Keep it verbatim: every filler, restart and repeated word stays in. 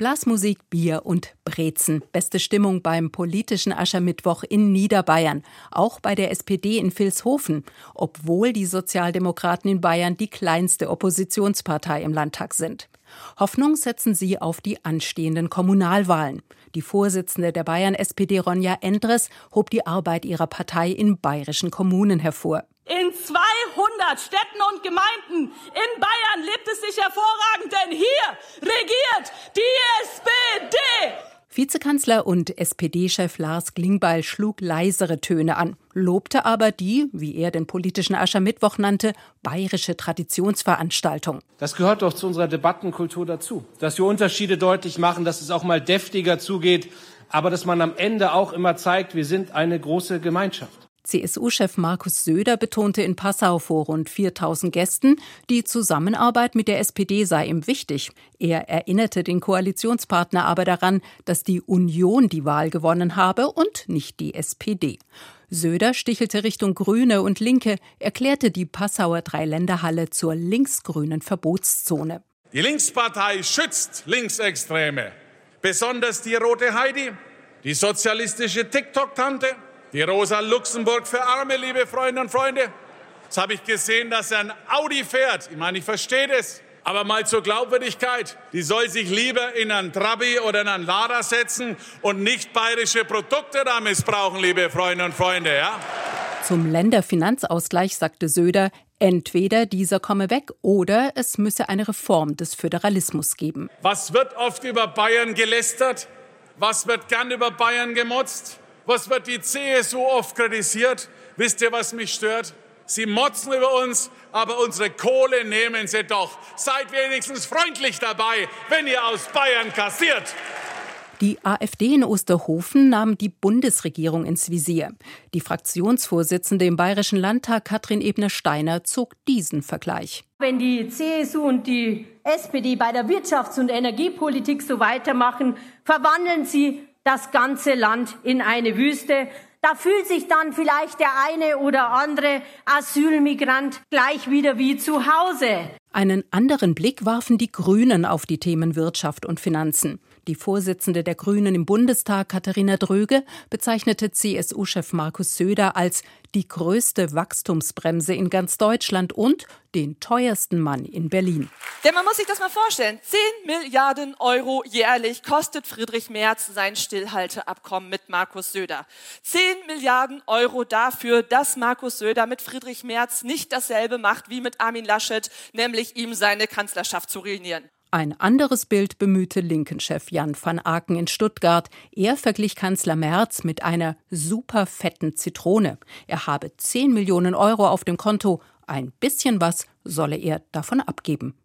Blasmusik, Bier und Brezen. Beste Stimmung beim politischen Aschermittwoch in Niederbayern. Auch bei der S P D in Vilshofen. Obwohl die Sozialdemokraten in Bayern die kleinste Oppositionspartei im Landtag sind. Hoffnung setzen sie auf die anstehenden Kommunalwahlen. Die Vorsitzende der Bayern-S P D, Ronja Endres, hob die Arbeit ihrer Partei in bayerischen Kommunen hervor. In zweihundert Städten und Gemeinden in Bayern lebt es sich hervorragend, denn hier regiert die S P D. Vizekanzler und S P D-Chef Lars Klingbeil schlug leisere Töne an, lobte aber die, wie er den politischen Aschermittwoch nannte, bayerische Traditionsveranstaltung. Das gehört doch zu unserer Debattenkultur dazu, dass wir Unterschiede deutlich machen, dass es auch mal deftiger zugeht, aber dass man am Ende auch immer zeigt, wir sind eine große Gemeinschaft. C S U-Chef Markus Söder betonte in Passau vor rund viertausend Gästen, die Zusammenarbeit mit der S P D sei ihm wichtig. Er erinnerte den Koalitionspartner aber daran, dass die Union die Wahl gewonnen habe und nicht die S P D. Söder stichelte Richtung Grüne und Linke, erklärte die Passauer Dreiländerhalle zur linksgrünen Verbotszone. Die Linkspartei schützt Linksextreme, besonders die Rote Heidi, die sozialistische TikTok-Tante, die Rosa Luxemburg für Arme, liebe Freunde und Freunde. Jetzt habe ich gesehen, dass er ein Audi fährt. Ich meine, ich verstehe das. Aber mal zur Glaubwürdigkeit. Die soll sich lieber in einen Trabi oder in einen Lada setzen und nicht bayerische Produkte da missbrauchen, liebe Freunde und Freunde. Ja? Zum Länderfinanzausgleich sagte Söder, entweder dieser komme weg oder es müsse eine Reform des Föderalismus geben. Was wird oft über Bayern gelästert? Was wird gern über Bayern gemotzt? Was wird die C S U oft kritisiert? Wisst ihr, was mich stört? Sie motzen über uns, aber unsere Kohle nehmen sie doch. Seid wenigstens freundlich dabei, wenn ihr aus Bayern kassiert. Die AfD in Osterhofen nahm die Bundesregierung ins Visier. Die Fraktionsvorsitzende im Bayerischen Landtag, Katrin Ebner-Steiner, zog diesen Vergleich. Wenn die C S U und die S P D bei der Wirtschafts- und Energiepolitik so weitermachen, verwandeln sie das ganze Land in eine Wüste. Da fühlt sich dann vielleicht der eine oder andere Asylmigrant gleich wieder wie zu Hause. Einen anderen Blick warfen die Grünen auf die Themen Wirtschaft und Finanzen. Die Vorsitzende der Grünen im Bundestag, Katharina Dröge, bezeichnete C S U-Chef Markus Söder als die größte Wachstumsbremse in ganz Deutschland und den teuersten Mann in Berlin. Denn man muss sich das mal vorstellen, zehn Milliarden Euro jährlich kostet Friedrich Merz sein Stillhalteabkommen mit Markus Söder. zehn Milliarden Euro dafür, dass Markus Söder mit Friedrich Merz nicht dasselbe macht wie mit Armin Laschet, nämlich ihm seine Kanzlerschaft zu ruinieren. Ein anderes Bild bemühte Linken-Chef Jan van Aken in Stuttgart. Er verglich Kanzler Merz mit einer super fetten Zitrone. Er habe zehn Millionen Euro auf dem Konto. Ein bisschen was solle er davon abgeben.